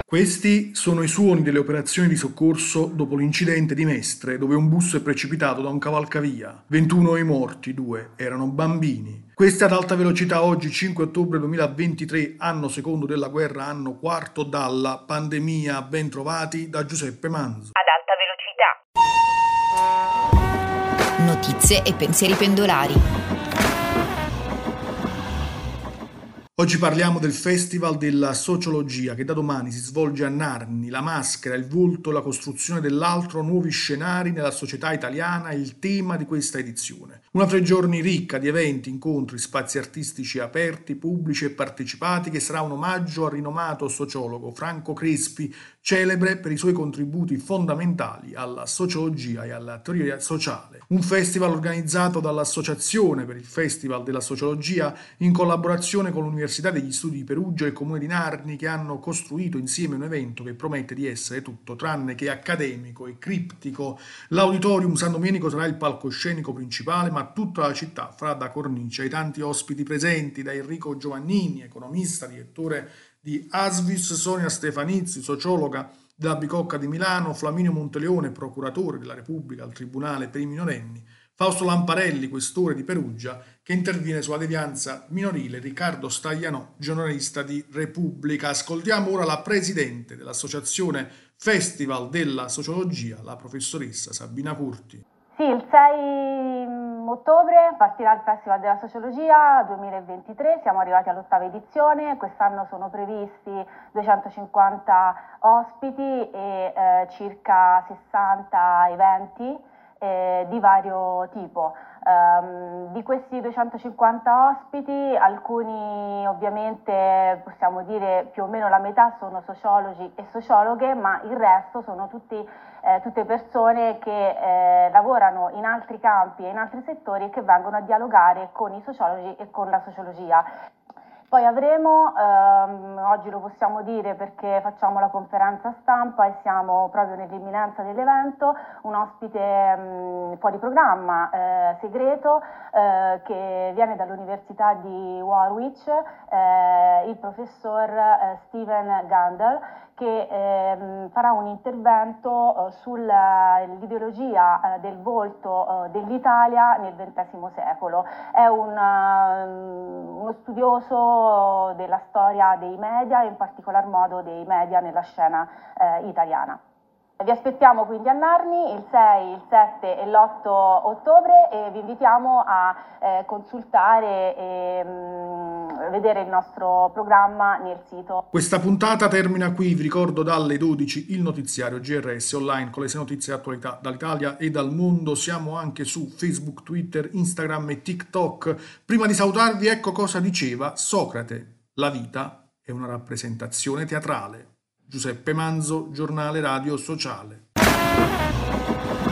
Questi sono i suoni delle operazioni di soccorso dopo l'incidente di Mestre, dove un bus è precipitato da un cavalcavia. 21 i morti, 2 erano bambini. Queste ad alta velocità oggi 5 ottobre 2023, anno secondo della guerra, anno quarto dalla pandemia. Ben trovati da Giuseppe Manzo. Ad alta velocità. Notizie e pensieri pendolari. Oggi parliamo del Festival della Sociologia che da domani si svolge a Narni. La maschera, il volto, la costruzione dell'altro, nuovi scenari nella società italiana è il tema di questa edizione. Una 3 giorni ricca di eventi, incontri, spazi artistici aperti, pubblici e partecipati che sarà un omaggio al rinomato sociologo Franco Crespi, celebre per i suoi contributi fondamentali alla sociologia e alla teoria sociale. Un festival organizzato dall'Associazione per il Festival della Sociologia in collaborazione con l'Università degli Studi di Perugia e il Comune di Narni, che hanno costruito insieme un evento che promette di essere tutto tranne che accademico e criptico. L'Auditorium San Domenico sarà il palcoscenico principale, ma tutta la città farà da cornice ai tanti ospiti presenti, da Enrico Giovannini, economista, direttore di Asvis, Sonia Stefanizzi, sociologa della Bicocca di Milano, Flaminio Monteleone, procuratore della Repubblica al Tribunale per i minorenni, Fausto Lamparelli, questore di Perugia, che interviene sulla devianza minorile, Riccardo Staglianò, giornalista di Repubblica. Ascoltiamo ora la presidente dell'Associazione Festival della Sociologia, la professoressa Sabina Curti. Sì, il 6 ottobre partirà il Festival della Sociologia 2023, siamo arrivati all'8ª edizione, quest'anno sono previsti 250 ospiti e circa 60 eventi di vario tipo. Di questi 250 ospiti, alcuni ovviamente possiamo dire più o meno la metà sono sociologi e sociologhe, ma il resto sono tutte persone che lavorano in altri campi e in altri settori e che vengono a dialogare con i sociologi e con la sociologia. Poi avremo, oggi lo possiamo dire perché facciamo la conferenza stampa e siamo proprio nell'imminenza dell'evento, un ospite fuori programma, segreto, che viene dall'Università di Warwick, il professor Steven Gandel, che farà un intervento sull'ideologia del volto dell'Italia nel XX secolo. È uno studioso della storia dei media e in particolar modo dei media nella scena italiana. Vi aspettiamo quindi a Narni il 6, il 7 e l'8 ottobre e vi invitiamo a consultare e vedere il nostro programma nel sito. Questa puntata termina qui, vi ricordo dalle 12 il notiziario GRS online con le 6 notizie di attualità dall'Italia e dal mondo. Siamo anche su Facebook, Twitter, Instagram e TikTok. Prima di salutarvi, ecco cosa diceva Socrate: la vita è una rappresentazione teatrale. Giuseppe Manzo, Giornale Radio Sociale.